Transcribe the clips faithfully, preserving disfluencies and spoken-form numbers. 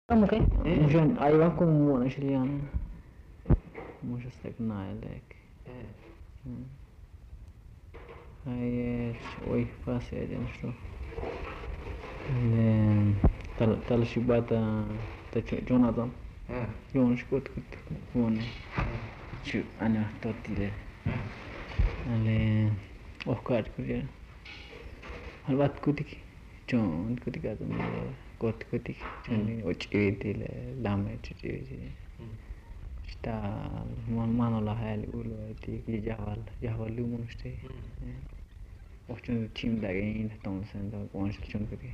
Kamu kai? Mungkin ayo aku mau nasi liang. Mungkin stek naik. Ayer, oi pas aja nih. Dan tal tal si bata ta Jonathan. Jonas kut kut one. Chu ana totile. Ale oh kat kuja. Halbat kutik. Jon kutik atau kot kutik. Jon ini uci dile lama uci uci. Sta man manola hal ulo ti ki jawal jawal lu monste. Ochun team lagi ini tong sen dong konsul chun kutik.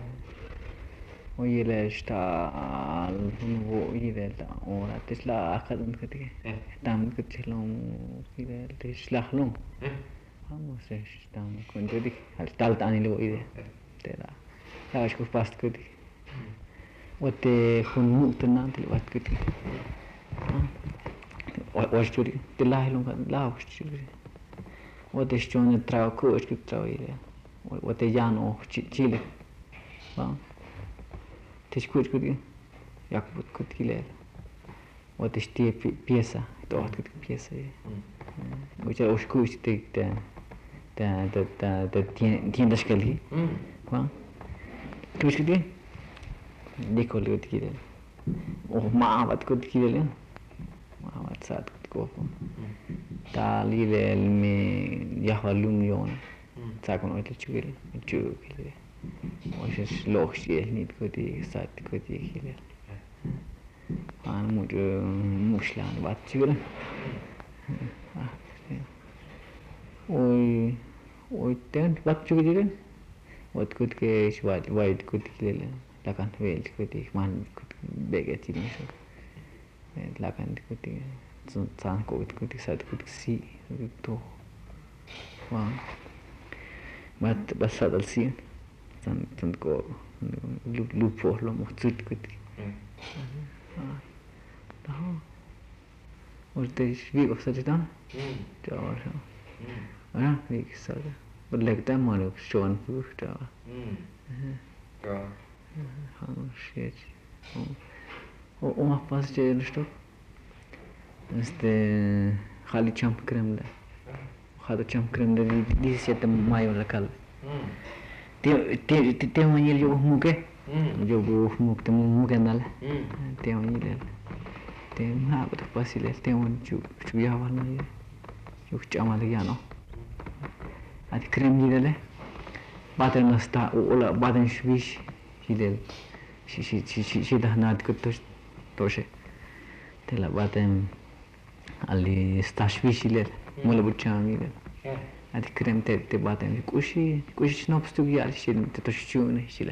ويلا اشتغل ويلا ورا تسلا أخذ من كده تعمل كده لهم كده تسلا لهم هم وسش تعمل كنت كده هل تعلت عني لو إيه ترى لا أشوف باست كده وت خن مقت النام تلوات كده واش تري تلا لهم كده لا واش تري وتشتون تراو كوش كده تراو إيه وتجانو تشيله فاهم تشكوت كده يكبت كده كله وتشتي بيسة تقعد كده بيسة وجا وشكوش تك تا تا تا تا تا تين تين تشكله فاهم كوش كده ديكول كده كده وما عبد كده كده له ما عبد ساعد كده كوفو تالي للمي يحولون يون ساكن أوتل شغل شغل كده وش لوش يهنيد كودي سات كودي كده أنا مود مش لان بعد شغله وي وي تان بعد شغله وات كود كيش وايد وايد كود كده لكن ويل كودي مان كود بيجاتي مشو لكن كودي سان كود كودي سات كود سي تو وان بعد بس هذا السين tan tan ko lu lu po lo mo tut kut tahu ulte vi ko sa tan ta sa ah vi sa berlek ta mo lo shon pu ta ka ha shit o o ma pas je sto este khali champ kremla khali champ kremla di siete mayo la cal te te te manyer yo muke yo bu muk te muke nal te manyer te na ko pasile te on chu chu ya wana ye yo chama le ya no ati krem yidele baten nasta ola baten shvish hidel shi shi shi shi da nad ko to toshe te la baten ali sta shvish hidel mola bucham hidel ati krem te te batem kushi kushi snops tu gyal shil te to shune shila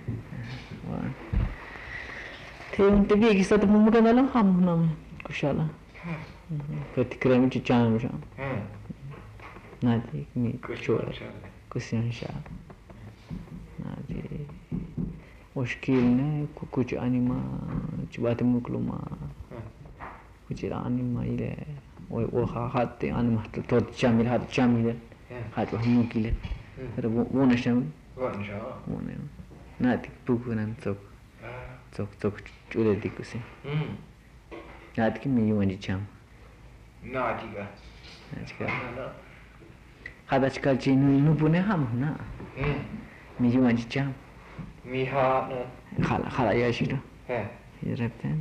te un te vie sta mu mu kanala ham nam kushala pati krem chi chan sha nadi mi kuchola kusin sha nadi oshkil ne kuch anima chbate mukluma kuch anima ile वो वो हाथ आने मत तो चामिल हाथ चामिल हाथ वह मुकिले तर वो वो नशा वो नशा वो नहीं ना ती पुगु नन चोक चोक चोक चुले दिकुसे ना ती में युवा जिचाम ना ती का अच्छा हाथ आजकल चीन नु पुने हम ना में युवा जिचाम मी हा खाला खाला या शिरो है ये रप्तन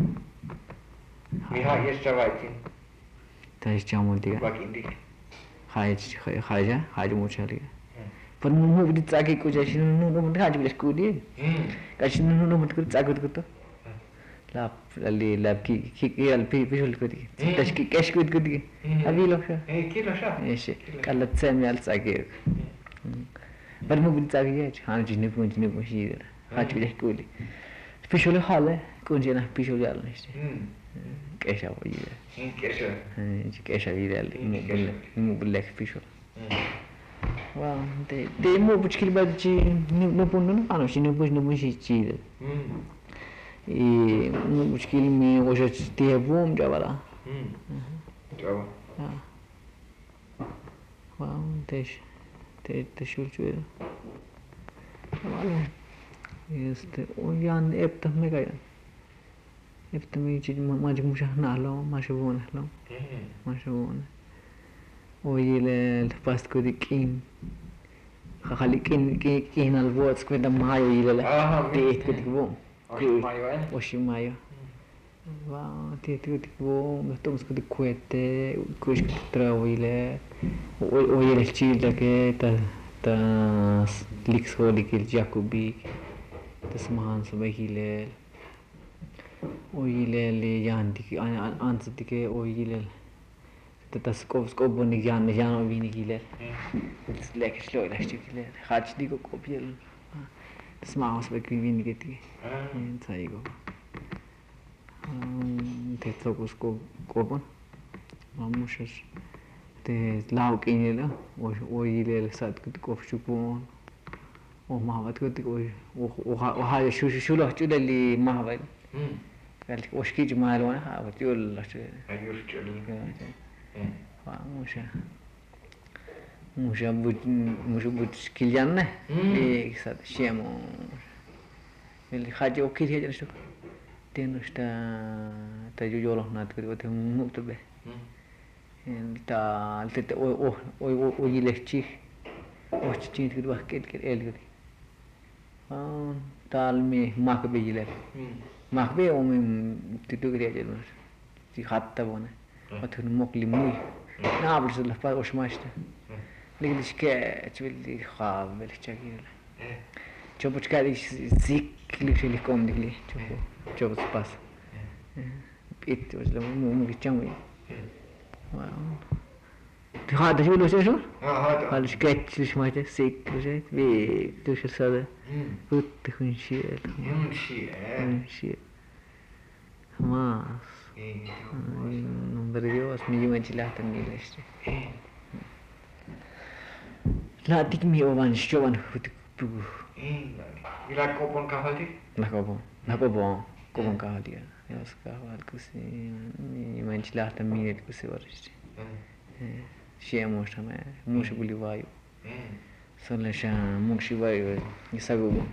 मी हा ये चवाइतिन ताश चामल दिया खाए खाए जा खाए मोचा लिया पर मुंह भी चाके को जैसे नु नु मत खाज बिल्कुल को दिए कैसे नु नु मत कर चाके को तो लाप ले लाप की की की अल पी पिछल को दिए ताश की कैश को को दिए अभी लोग ए की लोग ऐसे कल से में अल चाके पर मुंह भी चाके है हां जिने को जिने को ही खाज बिल्कुल को पिछल हाल है कौन जना पिछल जाल नहीं कैसा वो ये कैसा कैसा ये डाल मु ब्लैक फिश वाह ते ते मु बुचकिल बाजी नु पुनु ना आनो शिनु बुच नु बुची चीज e मु बुचकिल में वो जो ते बूम जावाला जावा वाह ते ते ते शुल चुए वाला este o yan epta me kayan epta me chi ma ji musha na lo ma shubon lo ma shubon o yile el past ko di kin khali kin kin al vots ko da mayo yile te ko di bo o shimayo va te te di bo me toms ko di kuete ko is tra o yile o yile childa ke ta ta lix holi ke jacobi tasman so behile o yile le yanti ki ans dike o yile ta skop skop boni yan yan vini gile lek shlo la shtikile khach diko kopiel tasman so be vini geti saigo te tokus ko kopon mamushas te lauk inela o o yile sat ko kopshupon o mahavat ko o o ha shu shu lo chu li mahavat قال لك واش كيجي مال وانا حاولت يقول لك ايوه مش مش ابو مش ابو كيليان اللي صار شيء مو اللي خاجه وكيل هي شو تنو شتا تجو يولو نات كده وتهم مكتوبه انت قلت او او او يلكشي او تشين كده وكيل كده ال كده اه تعلمي ماك بيجي ماك بي او من تدو كده جلو في حتى بونه وتهم مقلي موي نابل زل فا وش ماشته لقيت شكا تبلي خاب بالك تشكيل شوف تشكالي زيك اللي في الكوم دي شوف شوف سباس بيت ولا مو مو بيتشامي هذا شو لو شو هذا هذا سكتش ليش ما جا سيك ليش بي توش السادة قلت تكون شيء شيء شيء خلاص نمبر ديوس ميجي ما تلا تنيلش لا تيك مي اوان شو وان بو ila kopon kahati la kopon la kopon kopon kahati ya skahal kusi mi manchila ta minute kusi waristi شيء مش تمام مش بقولي وايو صار شان مش وايو يسووا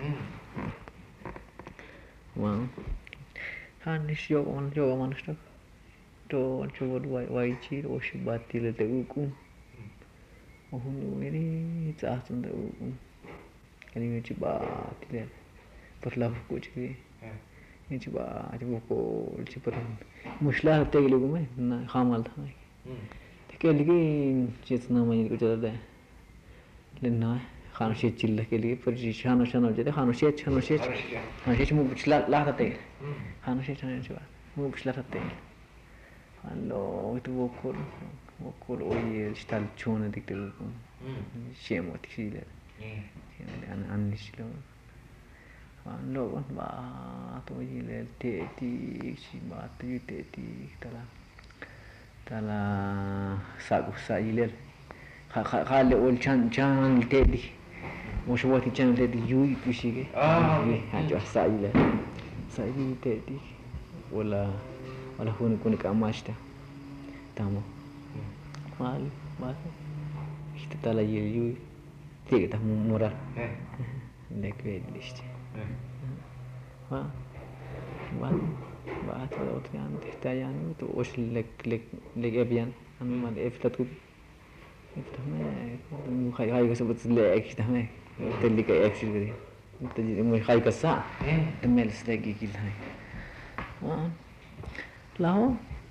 واو كان يشيو on جو ما نشتك تو جو واي واي شيء وش باتي لتوكم وهم نري تأثن توكم كلمة جبات تلا برلا فوق كذي جبات جبوكو جبران مش لا تقولوا ما خامل ثاني के लिए चेतना में कुछ ज़्यादा है लेना है खाना शेच चिल्ला के लिए पर शानो शानो जाते खाना शेच खाना शेच खाना शेच मुँह पिछला लाते हैं खाना शेच खाने के बाद मुँह पिछला लाते हैं हेलो itu वो कोल वो कोल वो ये स्टाइल छोड़ने दिखते हैं को शेम होती है इधर अन अनिश्चित हेलो कौन बात वो ये ले तेती सी बात ये तेती तला tala sagu sailel khale ol chan chan tedi mos wati chan tedi yui pushige ah ha jo saile saile tedi wala wala hunu kun ka mashta tamo mal mal işte tala yel yui tege ta moral lekve liste ha ba بعد ولا أطيان تحتاج يعني وش لك لك لك أبيان أنا ما إفتت كده إفتح ما خاي خاي كسبت لا أكيد ما تلي كي أكشل كده تجي مو خاي كسا تمل سلاقي كده هاي لا هو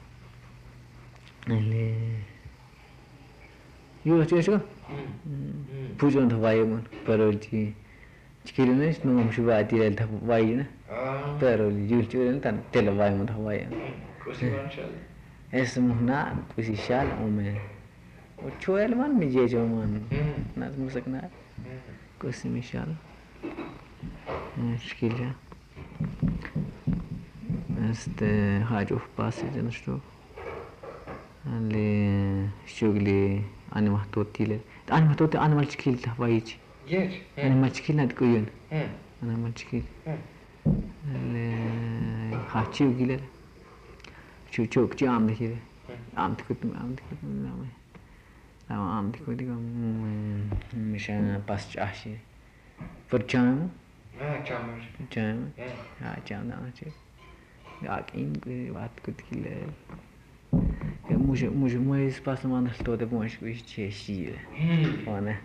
اللي يو شو شو بوجون تواي من برولتي Chikirines no mshi baati le tha vai na pero yul churen tan tele vai mo tha vai kusi manchal es muhna kusi shal o me o chuel man mi je jo man nas musakna kusi mi shal shkilja este hajo pasi den sto ale shugli anima totile anima totte animal chkil tha vai chi yes انا ما تشكيل نتكوين انا ما تشكيل خاتشيو كده شو شو كتير عم كده عم تكوت عم تكوت نعم نعم عم تكوت كم مش أنا بس عشي فرجان Ah, chama. Chama. Ah, chama não, che. Ah, quem que vai discutir que muito muito muito espaço mais todo bom acho que isso é ó né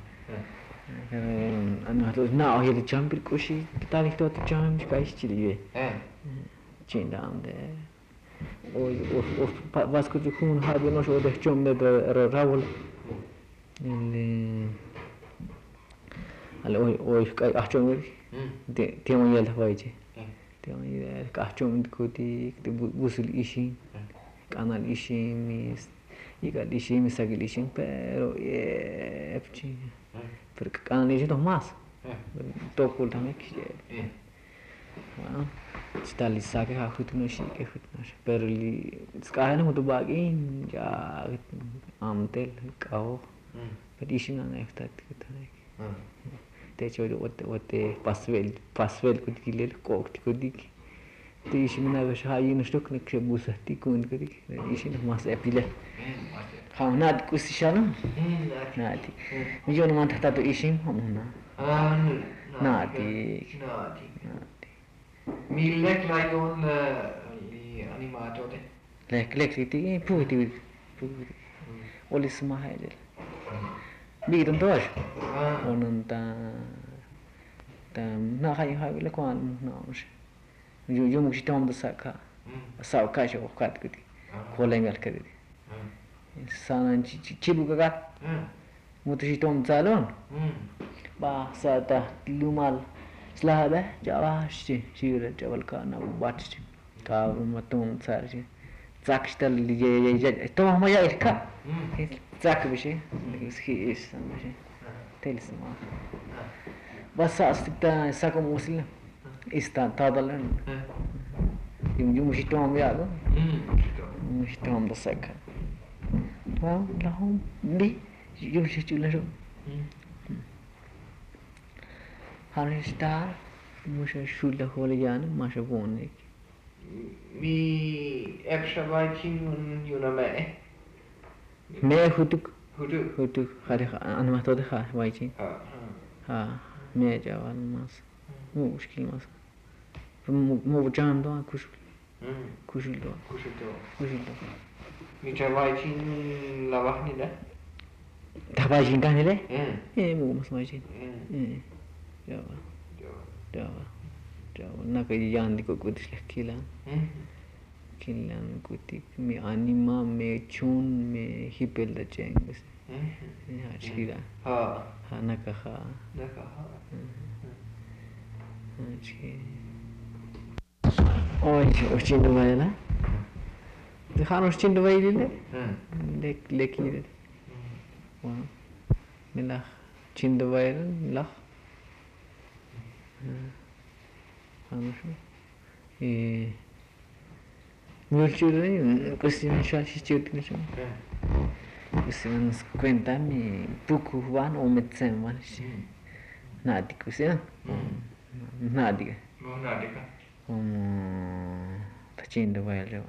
anh nói nào hiện chăm biết có gì ta đi tôi chăm cái gì vậy chuyện đó để ôi ôi vas có chút không hay nó số để chăm để rồi raul nên alo ôi ôi cái à chăm đi thì mình giờ thôi chứ thì mình cái chăm có đi cái busul ishi canal ishi mis iga ishi mis agil ishi pero é porque canal ishi não mais toco também que é está ali sabe que a fruta não chega que fruta não chega pero ali sekarang ini muito bagin já amtel kau pero ishi não é que tá né te chodo ote ote pasvel pasvel को दिले कोक को दिक तो इसी में ना वैसे high in stock ने के बुसा ती को इन करी इसी ने मास एपिले हाँ ना कुछ शाना ना ती मुझे उन्हें मानता तो इसी हम ना ना ती ना ती मिलने के लिए उन ली animator det lek lek ती पूरी पूरी ओली समा है जे बीतन तो आज ओनन ता ता ना हाई हाई ले कौन ना उसे जो जो मुझे तो हम तो साका साका जो काट कर दी खोलेंगे कर दी साना ची चिबु का काट मुझे तो हम चालों bah साता lumal selada jawa शी शीर जबल का ना बात शी का मतों सार शी zack स्टल ये ये तो हम या इसका zack बिशे इसकी इस बिशे तेलिस माँ बस अस्तित्व साको मुस्लिम इस्ता तादलन yung yung musito am ya go musito am da saka wow lahom di yung musito la ro har star musha shula hole jana masha bone vi extra viking un yuna me me hutuk hutuk hutuk har an ma to de ha viking ha ha me jawan mas mushkil mas mo jam do kush kushil do kushil do kushil do mi viking la bahni da ta viking kan le eh mo mas viking eh jawa jawa jawa na kai yan di ko kutis kilan kilan kutik mi anima me chun me hipel da cheng bes ya chira ha ha na ka ha na ka ha chi oi ochino vai lá deixaram os chindo vai dele lek leki dele wow melah chindo vai lah vamos e meu tio aí costuma achar que tio tem chão costuma nos contar me pouco van ou metzen van nada costuma nada mau nada kan um facendo vai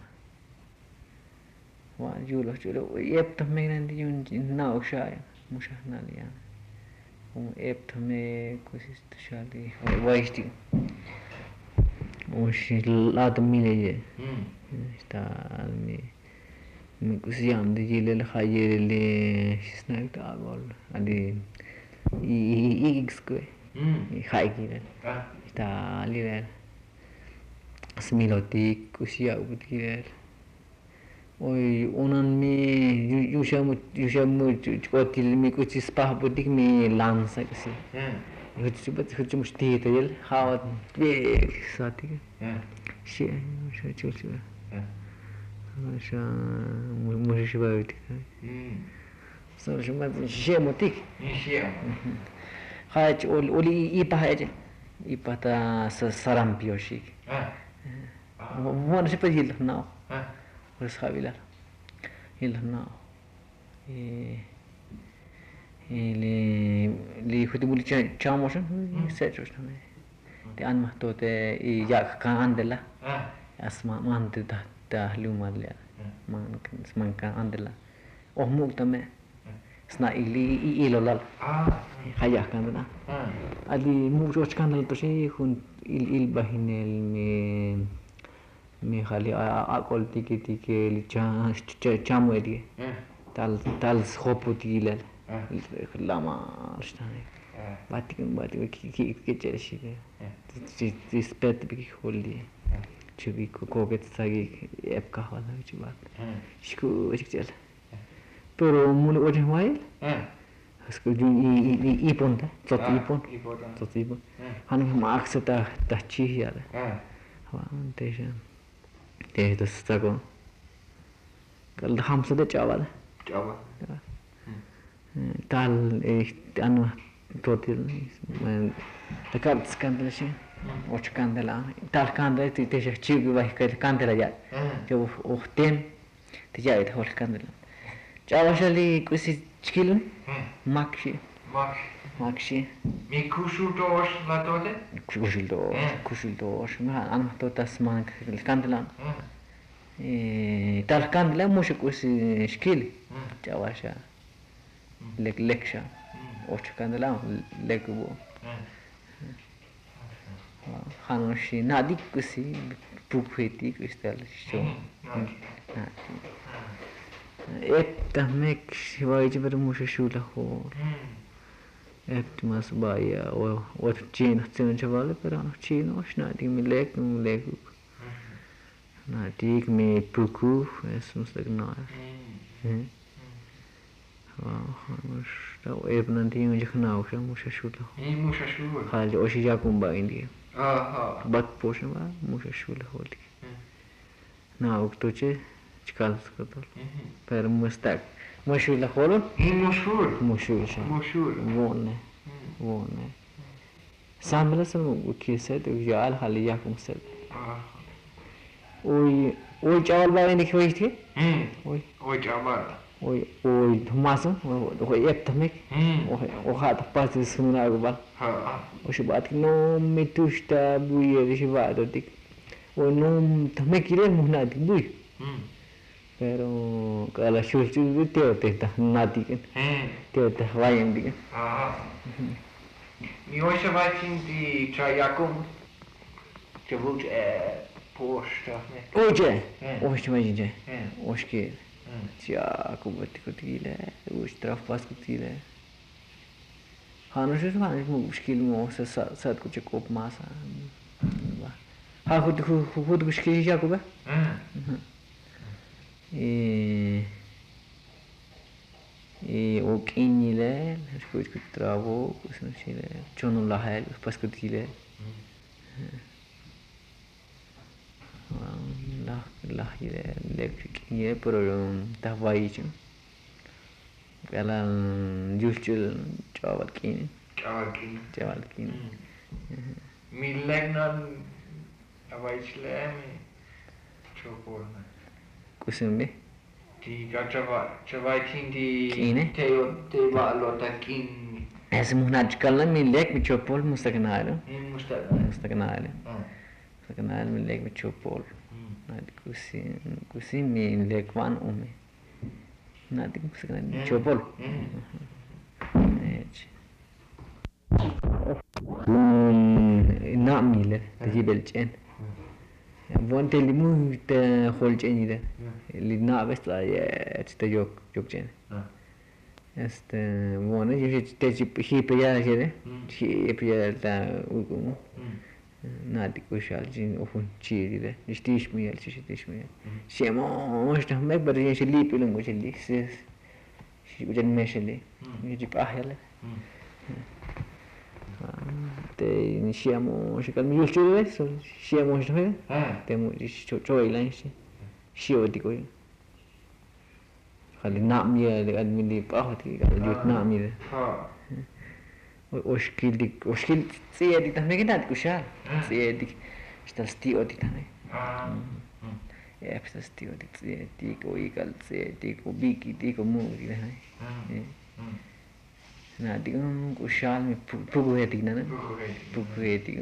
wa julo julo ep também nanti yun nau shaya musha nali ya um ep também coisas do shali vai sti oshi lado mile ye está me me kusiam de jile le khaye le snack ta gol ali i i x ko i khai ki está ali le smilotik kusia ubudkiler oi onan me yushamu yushamu chotil me kuch spa budik me lansa kasi huch bat huch mushti tel khawat be sati she she chul chul sha mushi shiba utik so shuma she mutik she khach ol oli ipa haje ipa ta saram pioshik وانا شفت هي الهنا بس خابيلا هي الهنا اللي اللي كنت بقول تشاموشن سيرش نعمل تان ما تو ت يا كان عندلا اسمع ما انت ده ده لو ما لا ما كان اسمع كان عندلا او مو تمام sna ili ilolal Ah. kaya kandana Ah. ali mucho skandal to shi hun il il bahinel me me khali akol tiki tiki li cha chamu edi tal tal schopu tilal lama shtani batik batik ki ki chershi de rispet bi kholi chubi ko koget sagi ep ka hala chi bat shku chel pero mun oje mai Asco giù i i i ponte, tot i pon, tot i pon. Han max ta ta chi ya. Ha, te je. Te to sta ko. Kal ham sa de chawa. Chawa. Tal e anu tot man ta kart scandal shi. Och candela. Tal candela ti te je chi vai ka candela ya. Jo och tem. Te ja et hol candela. Chawa shali kusi chkilun. Макши. Макш. Макши. Ми кушултош la toate? Кушултош, кушултош. Ма ан то тасман кандела. Eh, tal candela mucho kusi shkil. Chawasha. Lek leksha. Och candela lekbo. Hanoshi nadi kusi puketi kustal show. Etta mek shivaji per mucho shula ho. Etta mas baia o o chino chino chavale pero no chino shnadi mi lek mi lek. Nadi mi puku es mus tak na. Eh. Ah, hanosh ta eb nanti mi jkhna o mucho shula. Eh, mucho shula. Khali o shi jakumba indi. Ah, ah. Bat poshna ba mucho shula holi. Na oktoche chikal skatol. Per mustak. Mushu la holon? Mushur. Mushu sha. Mushur. Vone. Vone. Samla sam ukised yal hali yakum sed. Ah. Oy oy chawal ba ni khoi thi? Hmm. Oy Oi chabar. oy oy thumasam oy ep thamek. Hmm. Oy o hat pas sumna gubal. Ha. O shibat no mitushta buye shibat dik. Oy no thamek ile muhna dik buy. Hmm. Pero kalau shulchu itu teo teh dah nati kan, Hmm. teo teh lain dia. Ah. Mi hoje vai tinti chayakum. Que vou é posta, né? Oje, Hmm. oje macam je, Hmm. oje ke, Hmm. cia aku buat ikut gila, oje teraf pas ikut gila. Hanu sih kan, mu skill mu saat saat ku cukup masa. Ha, aku tu aku tu skill siapa ba? Hmm. E e o quinile, as coisas que travou, isso não sei, chono la hel, pas que tile. La la ile electric ye pero ta vai chu. Kala juchul chawal kin, Chayakum. chawal kin. Mi legnan avaichle mi chopolna. Kusumbe. Ti gachava chavai tinti Kine? teo te va lota kin. Es muhnat kala mi lek mi chopol mustaknalo. In musta. Mustaknalo. Ah. Mustaknalo mi lek mi chopol. Nadi kusi kusi mi lek wan ume. Nadi mustaknalo chopol. Ech. Na mi le tajibel chen. Vonte limu te hol chen ide. Li na besta ye te yok yok chen. Este, bueno, yo te hi pe ya jere. Hi pe ya ta ugu. Nadi kushal jin ofun chi ide. Stish mi el chi stish mi. Siamo sta me bar ye li pe lungo chi li. Si si ujan me sheli. Ye ji pa hele. Te iniziamo a cercare il mio studio adesso, siamo a fare, temo di ciò là insieme, sì o dico io, خلي نعم يا لقد لي بقهتي قال جوت نعم يا وشكل ديك وشكل سيادي تهمي كده ديك وشال سيادي اشتغل ستيو ديك تهمي يا اشتغل ستيو ديك سيادي كوي قال سيادي كوبيكي ديك ومو ديك تهمي Nah, di kan kusal mi puku hetik nana, puku hetik.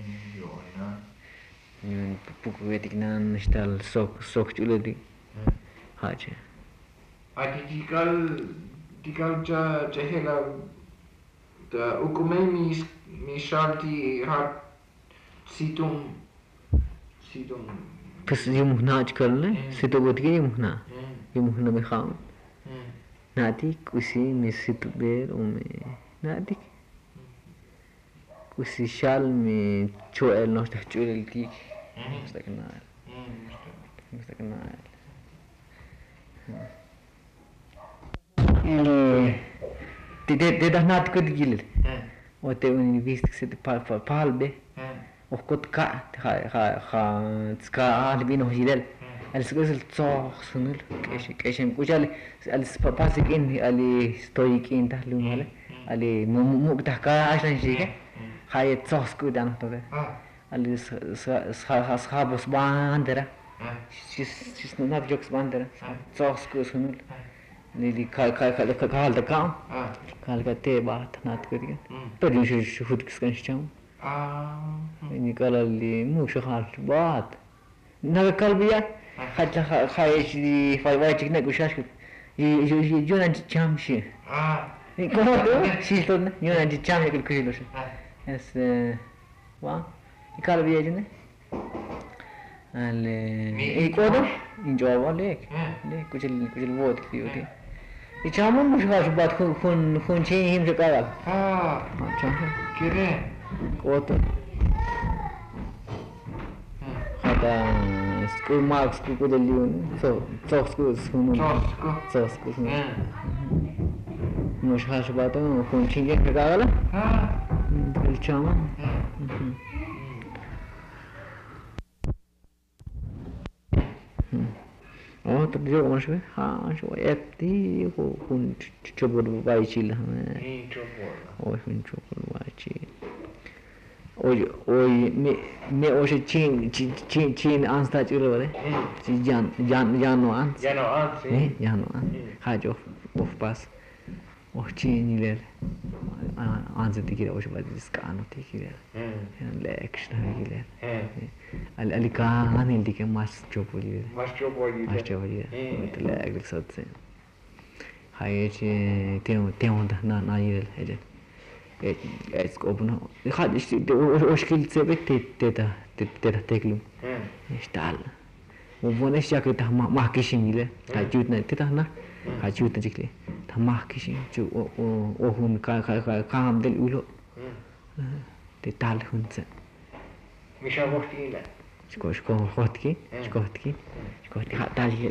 Puku hetik nana stal sok sok chule di. Haje. Artikel Tikalcha chehela the ukumei mi mi sharti hat situm situm. بس يوم هناك كله ستة بودكي يوم هنا يوم هنا بخام ناديك وسي مي ستة بير ومي ناديك وسي شال مي شوال نوش تحجول الكيك مستقنا مستقنا اللي تده تده ناديك تجيل وتوني بيستك ستة بال بال بال به وكنت كا خا خا خا تسكا لبينه هيدل السكوز تصاخ سنل كيش كيش مكوجال السباسيك إن اللي ستويك إن تحلو ماله اللي مو مو بتحكى عشان شيء هاي تصاخ سكو دانا توه اللي س س س س خابوس باندرا شيس شيس نات جوكس باندرا تصاخ سكو سنل اللي كا كا كا كا كا هالدا كام كا هالدا تبع تنات كذي بدي شو شو فوت كسكن شام ini kalau li mu shahar baat naga kalbiya khaja khayesh di faiwai chikna gushash yo yo yo na chamshi ah ni kono to shilton yo na chamshi kul kuilo shi es wa kalbiya jine al e kodo in java lek le kuchil kuchil vot fioti e chamun mu shahar baat khun khun che him se kara ah chamshi kire koto school marks ku ko deliun so so school school so school مش حاش باتو كون تشينجي كغالا ها بالچاما oh terjauh mas be ha so epti ko kun coba bai chila ni coba oh kun coba bai chila oi oi me me hoje chin chin chin ansta chilo vale si jan jan jan no ans ya no ans eh jan no ans hajo of pas oh chin ile ans tikira hoje vai discano tikira eh lex na ile eh ali ali ka anil dike mas chopo ile mas chopo ile mas chopo ile to lex sotse haye che teo teo na na ile hele es kopno khad oshkil tsebet teta teta teklu ishtal وبون اشياء كده ما ما كيشين له هجوتنا تتهنا هجوتنا جكلي تما كيشين جو او هون كا كا كام دل اولو تتال هونت مش وقتي لا شكو شكو وقتي شكو وقتي شكو وقتي حتى لي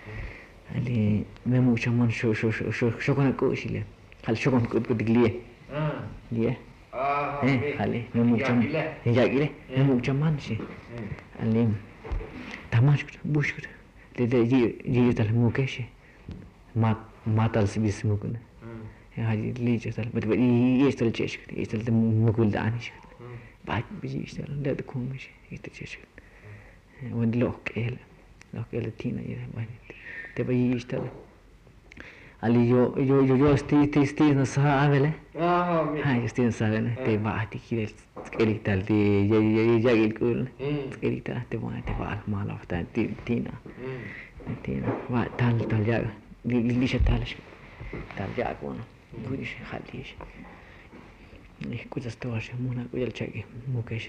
اللي ما مو شمان شو شو شو شو كنا كوشي له هل شو كنا كنت تقليه ليه اه eh hale me mu cham ya gile me mu chaman shi ali tamash bush le de ji ji tal mu ke shi ma matal si bis mu kun ya haji li je tal bet yi istal che shi istal de mu kul da ani shi ba bi istal le de kum shi istal che shi wan lok el lok el tina ya ba te ba yi istal ali yo yo yo yo sti sti sti na sa avele ah ha yo sti na sa avele te va ti kire skelital te ya ya ya gil kul skelital te va te va mal of ta tina tina va tal tal ya li li tal tal ya kon gudish khalish ni kuja stosh muna kuja chagi mukesh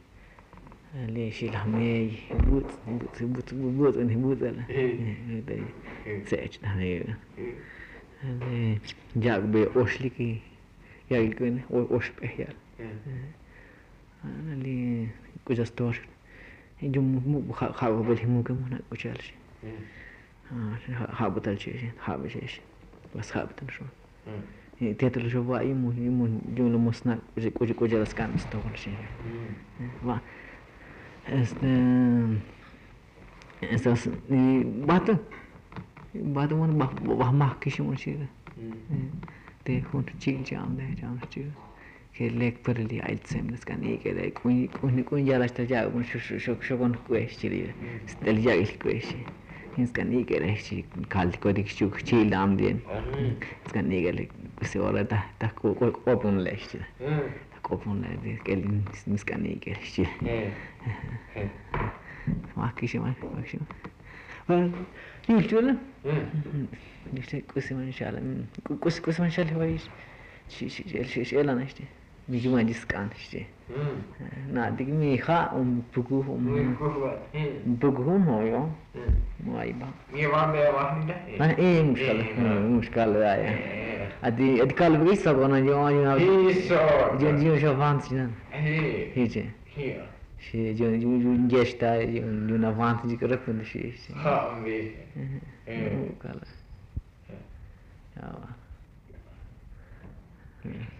ali shil hamay but but but but ni but la sech na جاك بأوشليكي يا يكون أوش بحيال أنا اللي كوجا ستور يجوم مو خاو بالي مو كم هناك وشالش خاو بتلشي خاو بشيش بس خاو بتنشون تيتل شو بقى يمو يمو جملة مصنع كوجا كوجا كوجا لسكان ستور شيء وا است است باتو بعد من بح ما كيش من شيء ده هون تشيل جام ده جام تشيل كلك برلي عيد سمنس كان إيه كده كوني كوني كوني جالس ترجع من شو شو شو شو كون كويس شيء استرجع إلى كويس هنس كان إيه كده شيء كالت كودي شو تشيل دام دين كان إيه كده بس ولا ده ده كو كو كوبون لاش كده كوبون لا ده كده مس كان إيه كده شيء ما كيش ما ما كيش Nicht, oder? Nicht, kusi manshala. Kusi kusi manshala vai. Shi shi shi shi ela nicht. Wie du meinst kann nicht. Na, dik mi kha um bugu um bugu um hoyo. Mai ba. Mi va me va nicht. Na eh mushkal. Mushkal ya. Adi adi kal bagi sabana jo jo. Isso. Jo jo jo vant na. He. Hice. Here. Și eu eu gesta eu un avant de corect și și. Ha, mi. Eh. Cala. Ja.